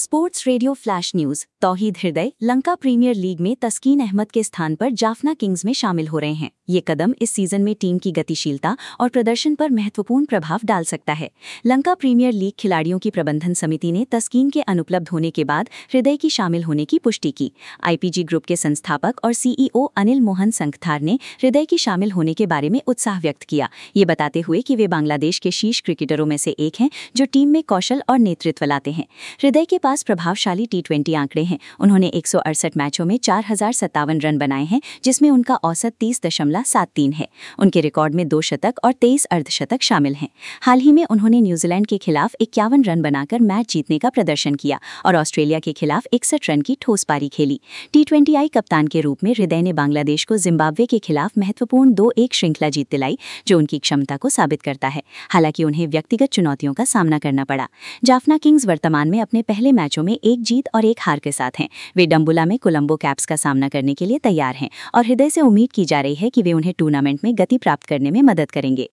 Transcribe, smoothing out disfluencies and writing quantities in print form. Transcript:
Sports radio flash news. तौहीद हृदय Lanka premiere league में तस्कीन अहमद के स्थान पर जाफना किंग्स में शामिल हो रहे हैं। ये कदम इस सीजन में टीम की गतिशीलता और प्रदर्शन पर महत्वपूर्ण प्रभाव डाल सकता है। लंका प्रीमियर लीग खिलाड़ियों की प्रबंधन समिति ने तस्कीन के अनुपलब्ध होने के बाद हृदय की शामिल होने की पुष्टि की। आईपीजी ग्रुप के संस्थापक और सीईओ अनिल मोहन संगथार ने हृदय की शामिल होने के बारे में उत्साह व्यक्त किया, ये बताते हुए कि वे बांग्लादेश के शीर्ष क्रिकेटरों में से एक हैं जो टीम में कौशल और नेतृत्व लाते हैं। हृदय के पास प्रभावशाली टी20 आंकड़े हैं। उन्होंने 168 मैचों में 4057 रन बनाए हैं, जिसमें उनका औसत 30.73 है। उनके रिकॉर्ड में 2 शतक और 23 अर्धशतक शामिल हैं। हाल ही में उन्होंने न्यूजीलैंड के खिलाफ 51 रन बनाकर मैच जीतने का प्रदर्शन किया और ऑस्ट्रेलिया के खिलाफ 61 रन की ठोस पारी खेली। टी20 कप्तान के रूप में हृदय ने बांग्लादेश को जिम्बाब्वे के खिलाफ महत्वपूर्ण 2-1 श्रृंखला जीत दिलाई, जो उनकी क्षमता को साबित करता है। हालांकि उन्हें व्यक्तिगत चुनौतियों का सामना करना पड़ा। जाफना किंग्स वर्तमान में अपने पहले मैचों में 1 जीत और 1 हार के साथ हैं। वे डम्बुला में कोलंबो कैप्स का सामना करने के लिए तैयार हैं और हृदय से उम्मीद की जा रही है कि वे उन्हें टूर्नामेंट में गति प्राप्त करने में मदद करेंगे।